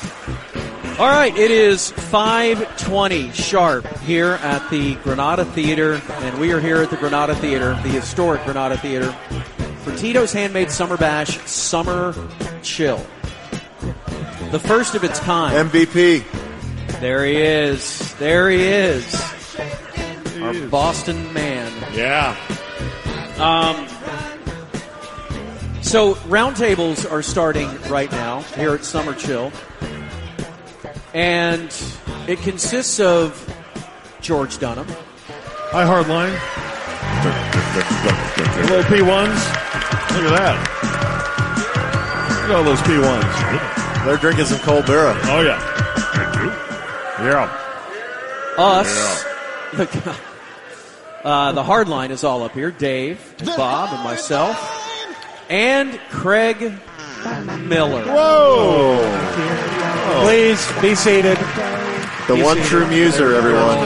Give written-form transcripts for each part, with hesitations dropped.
All right, it is 5:20 sharp here at the Granada Theater, and we are here at the Granada Theater, the historic Granada Theater, for Tito's Handmade Summer Bash Summer Chill. The first of its kind. MVP. There he is. There he is. Our Boston man. Yeah. So roundtables are starting right now here at Summer Chill. And it consists of George Dunham. Hi, Hardline. Little P1s. Look at that. Look at all those P1s. They're drinking some cold beer. Oh, yeah. Yeah. Us. Yeah. The Hardline is all up here. Dave, Bob, and myself. And Craig Miller. Whoa. Please be seated. The one true muser, everyone.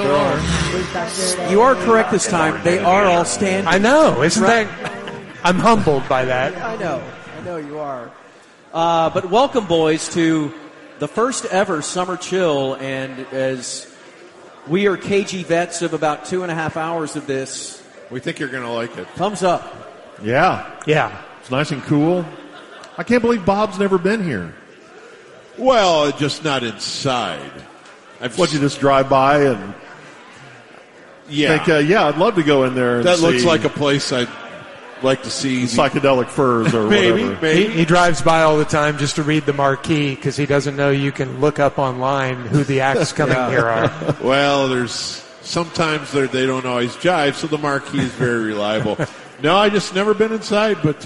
You are correct this time. They are all standing. I know. Isn't that? I'm humbled by that. I know you are. But welcome, boys, to the first ever Summer Chill. And as we are KG vets of about 2.5 hours of this, We think you're going to like it. thumbs up. Yeah. Yeah. It's nice and cool. I can't believe Bob's never been here. Well, just not inside. What, you just drive by and Yeah. think, I'd love to go in there and That looks see like a place I'd like to see. psychedelic furs or whatever. He drives by all the time just to read the marquee because he doesn't know you can look up online who the acts coming here are. Well, sometimes they don't always jive, so the marquee is very reliable. No, I just never been inside, but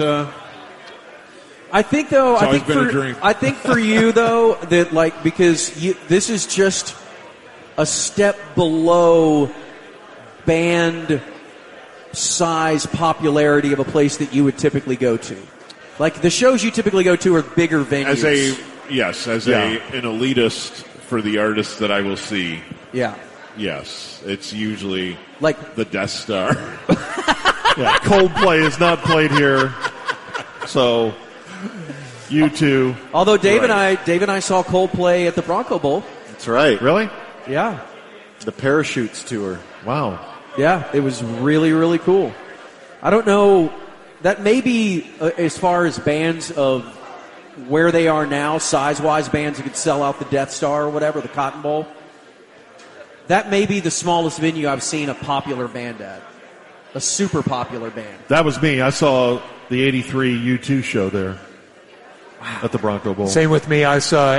I think though, It's always been a dream. I think for you though, that because this is just a step below band size popularity of a place that you would typically go to. Like the shows you typically go to are bigger venues. as an elitist for the artists that I will see. Yeah. Yes, it's usually Like the Death Star. Yeah, Coldplay is not played here. So, you two. although Dave and I saw Coldplay at the Bronco Bowl. That's right. Really? Yeah. The Parachutes tour. Wow. Yeah, it was really, really cool. I don't know, that may be as far as bands of where they are now, size-wise bands that could sell out the Death Star or whatever, the Cotton Bowl. That may be the smallest venue I've seen a popular band at. A super popular band. That was me. I saw the 83 U2 show there at the Bronco Bowl. Same with me. I saw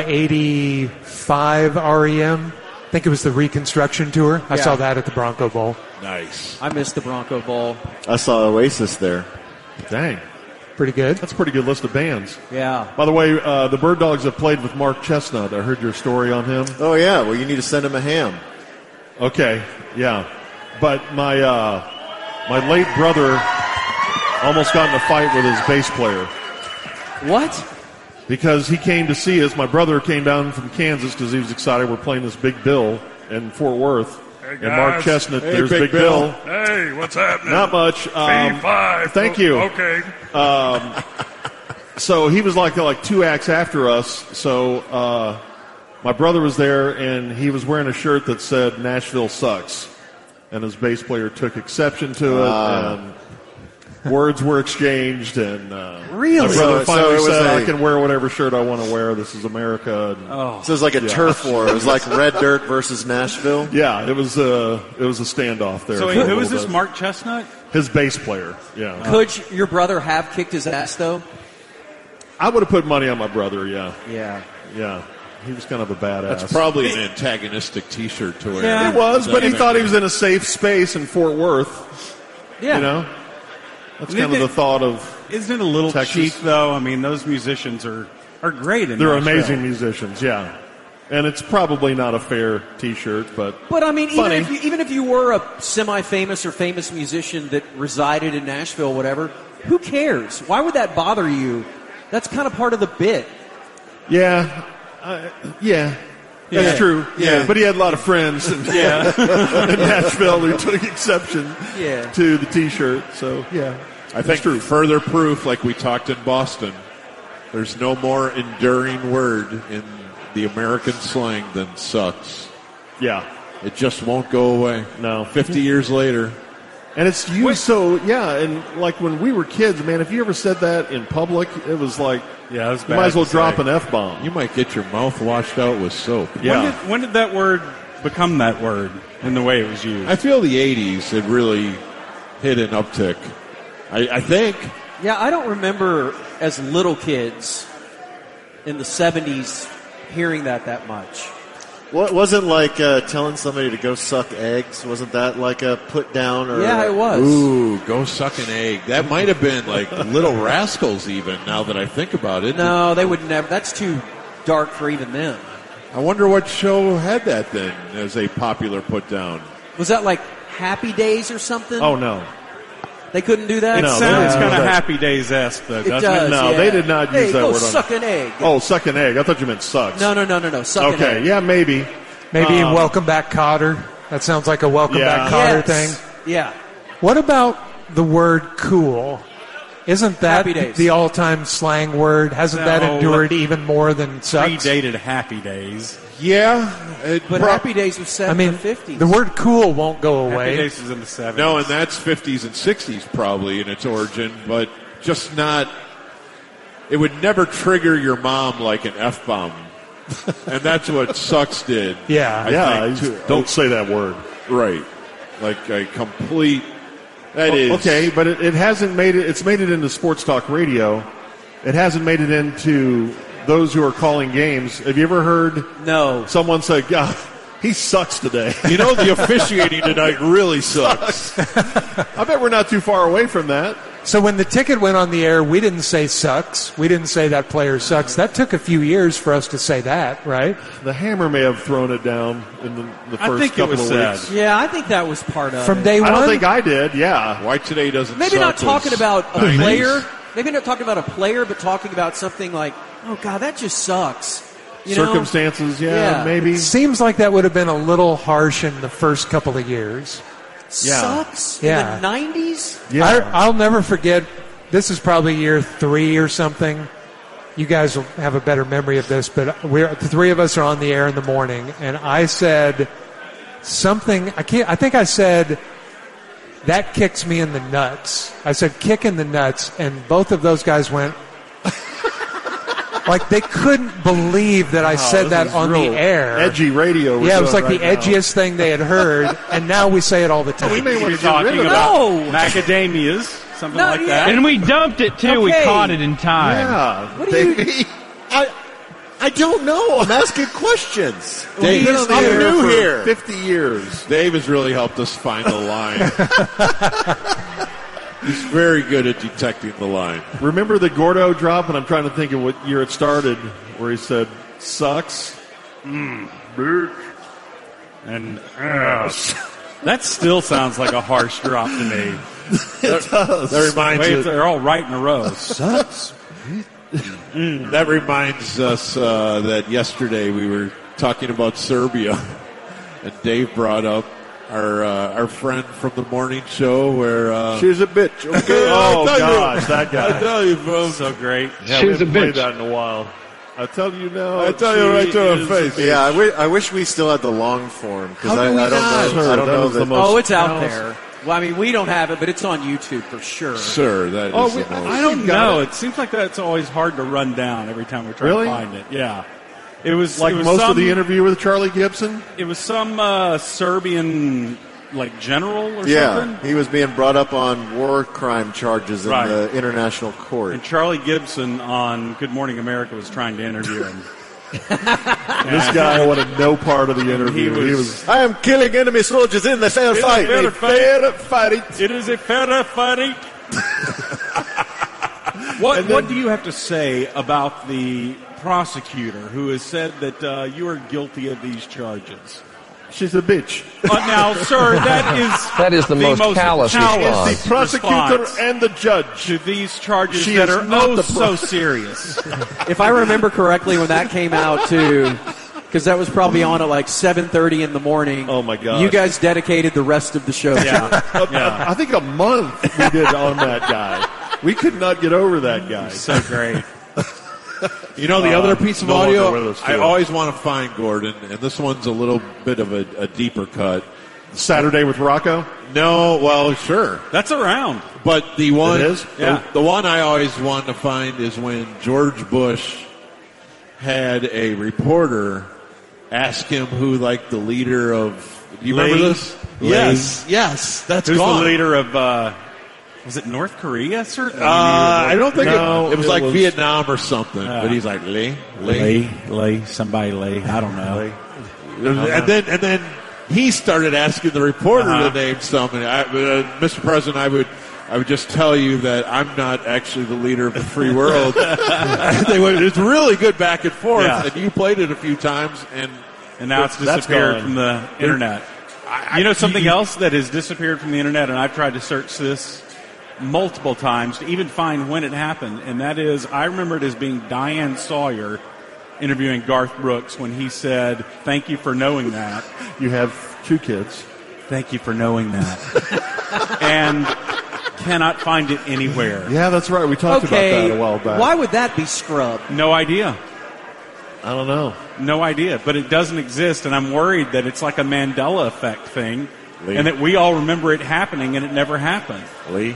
85 REM. I think it was the Reconstruction tour. I saw that at the Bronco Bowl. Nice. I missed the Bronco Bowl. I saw Oasis there. Dang. Pretty good. That's a pretty good list of bands. Yeah. By the way, the Bird Dogs have played with Mark Chestnut. I heard your story on him. Oh, yeah. Well, you need to send him a ham. Okay, yeah. But my late brother almost got in a fight with his bass player. What? Because he came to see us. My brother came down from Kansas because he was excited. We're playing this Big Bill in Fort Worth. Hey, and Mark guys. Chestnut, Hey, there's Big Big Bill. Hey, what's happening? Not much. B5. Thank you. Okay. So he was like 2 acts after us. So my brother was there, and he was wearing a shirt that said "Nashville sucks," and his bass player took exception to it, and words were exchanged. And Really? my brother So finally it was said, a- "I can wear whatever shirt I want to wear. This is America." And, So it was like a turf war. It was like Red Dirt versus Nashville. yeah, it was a standoff there. So for a who little is this? bit. Mark Chestnut? His bass player. Yeah, Could your brother have kicked his ass, though? I would have put money on my brother. Yeah, Yeah. he was kind of a badass. That's probably an antagonistic T-shirt to wear. Yeah. It was, but he That- thought he was in a safe space in Fort Worth. Yeah. You know, that's kind of the thought of. Isn't it a little Texas. cheap, though? I mean, those musicians are great in They're Nashville. amazing musicians, yeah. And it's probably not a fair T-shirt, but But I mean, Funny. even if you were a semi-famous or famous musician that resided in Nashville, whatever, who cares? Why would that bother you? That's kind of part of the bit. yeah, that's true. Yeah. But he had a lot of friends in, in Nashville who took exception Yeah. to the T-shirt. So yeah, I think further proof, like we talked in Boston, there's no more enduring word in the American slang than sucks. Yeah. It just won't go away. No. 50 years later. And it's used so, and like when we were kids, man, if you ever said that in public, it was like, Yeah, it was you bad might as well to drop say. an F-bomb. You might get your mouth washed out with soap. Yeah. When did that word become that word in the way it was used? I feel the 80s it really hit an uptick. I think. Yeah, I don't remember as little kids in the 70s hearing that much. Well, it wasn't like telling somebody to go suck eggs. Wasn't that like a put down? Or Yeah, it was. Ooh, go suck an egg. That might have been like Little Rascals even, now that I think about it. No, they would never. That's too dark for even them. I wonder what show had that then as a popular put down. Was that like Happy Days or something? Oh, no. They couldn't do that? It No, sounds they- kind of no, Happy Days-esque, though, It doesn't does, it? No, yeah. they did not Hey, use that go word on- suck an egg. Oh, suck an egg. I thought you meant sucks. No. Suck an Okay, egg. yeah, maybe. Maybe Welcome Back Cotter. That sounds like a Welcome Yeah. Back Cotter Yes. thing. Yeah. What about the word cool? Isn't that Happy Days. the all-time slang word? Hasn't that No. endured even more than sucks? Predated Happy Days. Yeah. But Happy Days was set I mean, in the 50s. the word cool won't go Happy away. Days was in the 70s. No, and that's 50s and 60s probably in its origin, but just not. It would never trigger your mom like an F-bomb. And that's what sucks did. Yeah. I think, Don't say that word. Right. Like a complete. That is. Okay, but it hasn't made it. It's made it into sports talk radio. It hasn't made it into those who are calling games. Have you ever heard No. someone say, "God, he sucks today"? You know, the officiating tonight really sucks. I bet we're not too far away from that. So when the ticket went on the air, we didn't say sucks. We didn't say that player sucks. That took a few years for us to say that, right? The Hammer may have thrown it down in the I first think it couple was of said. weeks. Yeah, I think that was part of From it. day I one? don't think I did. Yeah, Why today doesn't Maybe suck not talking was about a 90s. player. Maybe not talking about a player, but talking about something like, oh, God, that just sucks. You know? circumstances. Yeah, Yeah. maybe. Seems like that would have been a little harsh in the first couple of years. Yeah. Sucks? Yeah. In the 90s? Yeah, I'll never forget, this is probably year 3 or something. You guys will have a better memory of this, but the three of us are on the air in the morning, and I said something, I think I said, that kicks me in the nuts. I said, kick in the nuts, and both of those guys went, like they couldn't believe that I said this that is on the real air. edgy radio. we're Yeah, it was doing like the right now. edgiest thing they had heard, and now we say it all the time. We may want You're to get rid talking of about No. macadamias, something No, like yeah. that. And we dumped it too. We Okay. caught it in time. Yeah, What do you- Davey. I don't know. I'm asking questions. Dave, Been on the I'm air new for here. 50 years. Dave has really helped us find the line. He's very good at detecting the line. Remember the Gordo drop? And I'm trying to think of what year it started, where he said, "Sucks." And that still sounds like a harsh drop to me. That reminds Wait, us. they're all right in a row. Sucks. That reminds us that yesterday we were talking about Serbia, and Dave brought up our friend from the morning show where. She's a bitch. Okay. Oh I tell you. gosh, that I guy. tell you, folks. So great. Yeah, She's we a haven't played bitch. that in a while. I tell you now. I tell you right to her face. Yeah, I wish we still had the long form because How I do we don't not? know. I don't That know was the that. most- Oh, it's out Alice. there. Well, I mean, we don't have it, but it's on YouTube for sure. Sir, that is Oh, the most. I don't We've got know. it. It seems like that's always hard to run down every time we try Really? to find it. Yeah. It was Like it was most some, of the interview with Charlie Gibson. It was some Serbian like general or Yeah, something. he was being brought up on war crime charges in Right. the international court. And Charlie Gibson on Good Morning America was trying to interview him. This guy wanted no part of the interview. He He was- was I am killing enemy soldiers in the fair fight. fair fair fighting. It is a fair fight. What do you have to say about the prosecutor who has said that you are guilty of these charges? She's a bitch. Now, sir, That is the most callous response. The prosecutor response and the judge. to these charges She that is are not the so serious. If I remember correctly, when that came out too, because that was probably on at like 7:30 in the morning. Oh, my gosh. You guys dedicated the rest of the show. Yeah, yeah. I think a month we did on that guy. We could not get over that guy. So great. You know, the other piece of no audio longer with us, I too. always want to find, Gordon, and this one's a little bit of a deeper cut. Saturday with Rocco? No, well, sure. That's around. But the one, It is? Yeah. the one I always want to find is when George Bush had a reporter ask him who, like, the leader of. Do you remember Lee? this? Lee? Yes, that's Who's gone. the leader of? Was it North Korea? Certainly. I don't think No, it was it like was- Vietnam or something. But he's like Lee. Somebody Lee. I don't know. And then he started asking the reporter to name something. Mr. President, I would just tell you that I'm not actually the leader of the free world. It's really good back and forth, Yeah. and you played it a few times, and And now it's That's disappeared gone. from the internet. You know something else that has disappeared from the internet, and I've tried to search this multiple times to even find when it happened, and that is, I remember it as being Diane Sawyer interviewing Garth Brooks when he said, "Thank you for knowing that. You have 2 kids. Thank you for knowing that." And cannot find it anywhere. Yeah, that's right. We talked about that a while back. Why would that be scrubbed? No idea. I don't know. No idea, but it doesn't exist, and I'm worried that it's like a Mandela effect thing, Lee. and that we all remember it happening, and it never happened. Lee.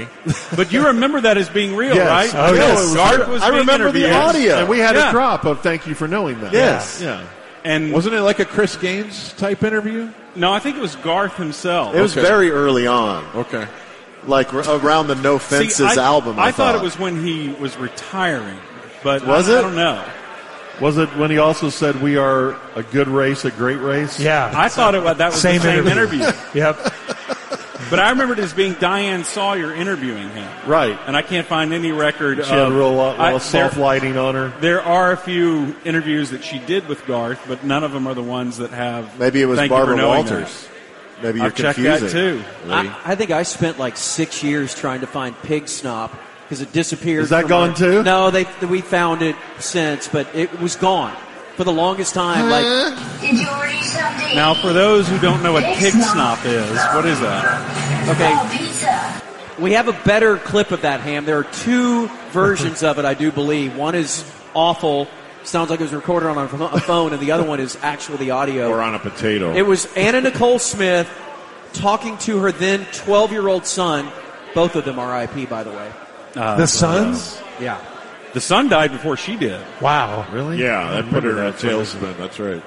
But you remember that as being real, Yes. right? Oh, yes. Garth was I being remember the interviewed. audio. And we had Yeah. a drop of thank you for knowing that. Yes. Yeah. And Wasn't it like a Chris Gaines type interview? no, I think it was Garth himself. It was Okay. very early on, Okay. like around the No See, Fences album. I thought it was when he was retiring, but Was I it? don't know. Was it when he also said we are a good race, a great race? Yeah. I thought that was Same the same interview. interview. Yep. But I remember it as being Diane Sawyer interviewing him. Right. And I can't find any record She had a of real lot I- of soft lighting on her. There are a few interviews that she did with Garth, but none of them are the ones that have. Maybe it was Thank you for Barbara knowing Walters. Maybe that. you're I've checked confusing. that too. I think I spent like 6 years trying to find Pig Snop because it disappeared. Is that from gone our- too? No, we found it since, but it was gone for the longest time. Like Did you already something? Now, for those who don't know what pig snop is, what is that? okay, Oh, pizza. we have a better clip of that, Ham. There are 2 versions of it, I do believe. One is awful, sounds like it was recorded on a phone, and the other one is actually the audio. Or on a potato. It was Anna Nicole Smith talking to her then 12-year-old son. Both of them are IP, by the way. The Suns? Yeah. The son died before she did. Wow. Really? Yeah, that put her in a tailspin. That's right.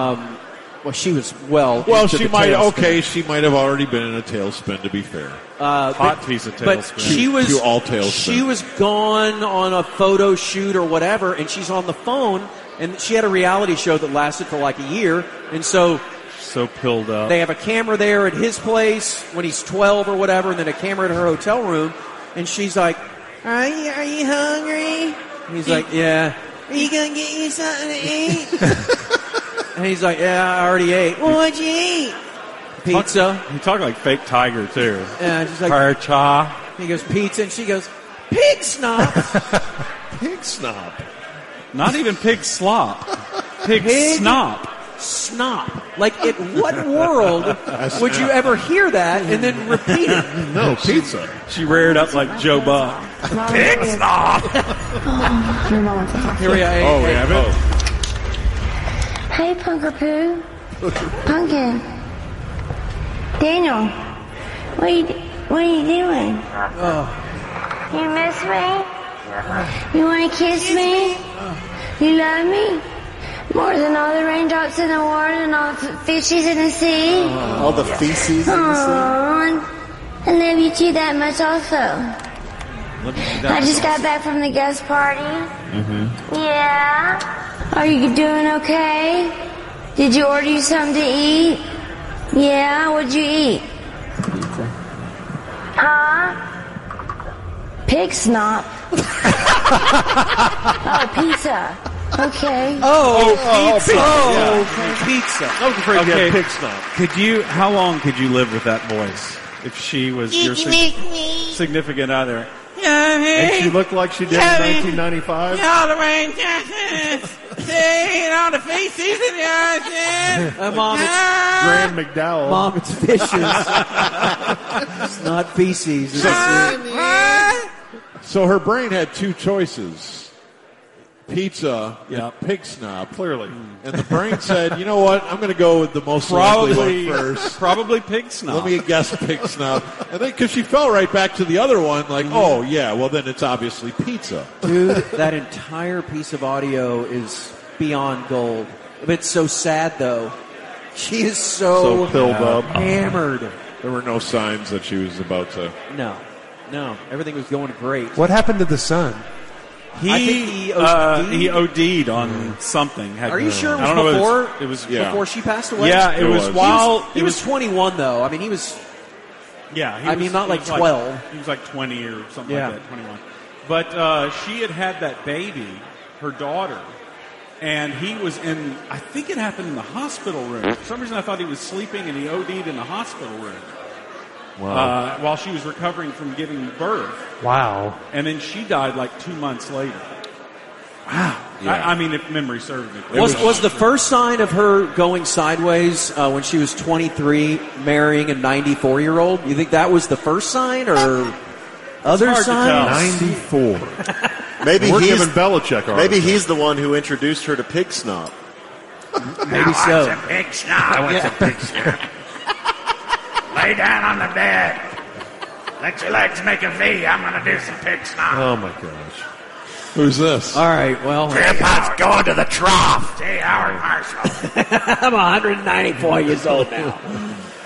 Well, she was well. Well, into she the might. tailspin. Okay, she might have already been in a tailspin. To be fair, Hot piece of But tailspin. she was To all tailspin. she was gone on a photo shoot or whatever, and she's on the phone. And she had a reality show that lasted for like a year, and so So pilled up. they have a camera there at his place when he's 12 or whatever, and then a camera at her hotel room, and she's like, "Are you hungry?" And he's like, "Yeah." "Are you gonna get you something to eat?" And he's like, "Yeah, I already ate." "Well, what'd you eat?" "Pizza." You talk like fake tiger too. And she's like, Percha. he goes, "Pizza," and she goes, "Pig snop." Pig snob. Not even pig slop. Pig, Pig? snop. Snop. Like, in what world would you ever hear that and then repeat it? No, pizza. She reared up like Joe Buck. Pig snot. Your mom wants to talk. Here we are. oh, we have it. Hey, Punker Poo. Pumpkin. Daniel. What are you doing? You miss me? You want to kiss me? You love me? More than all the raindrops in the water and all the fishes in the sea? All the feces in the sea. Aww. I love you too that much also. I just got back from the guest party. Yeah. Are you doing okay? Did you order you something to eat? Yeah, what'd you eat? Pizza. Huh? Pig snop. Oh, pizza. Okay. Pizza. I was afraid you Okay. had pig snob. How long could you live with that voice if she was your significant other? And she looked like she did in 1995. All the rain, seeing all the faces in the eyes. Mom, it's, Grand McDowell. Mom, it's fishes. It's not feces. It's So her brain had 2 choices. pizza, Yeah. and pig snob. Clearly. And the brain said, you know what? I'm going to go with the most likely one first. Probably pig snob. Let me guess pig snob. And then, because she fell right back to the other one, like, oh, yeah, well, then it's obviously pizza. Dude, that entire piece of audio is beyond gold. It's so sad, though. She is so filled up. hammered. There were no signs that she was about to. No. Everything was going great. What happened to the son? I think He he OD'd on something. Are you sure it I was don't know before? It was Yeah. Before she passed away? Yeah, it was while He was 21, though. I mean, he was. Yeah, he I was, mean, not he like was 12. He was like 20 or something Yeah. like that, 21. But she had that baby, her daughter, and he was in. I think it happened in the hospital room. For some reason, I thought he was sleeping, and he OD'd in the hospital room. Wow. While she was recovering from giving birth. Wow. And then she died like 2 months later. Wow. I mean, if memory serves me. Was the first sign of her going sideways when she was 23, marrying a 94-year-old? You think that was the first sign, or other hard to signs? 94. Maybe We're he's giving Belichick our maybe he's the one who introduced her to pig snob. Maybe so. Pig snob. I want some pig snob. Lay down on the bed. Let your legs make a V. I'm going to do some pig snob. Oh, my gosh. Who's this? All right, well, Grandpa's going to the trough. J. Howard Marshall. I'm 194 years old now.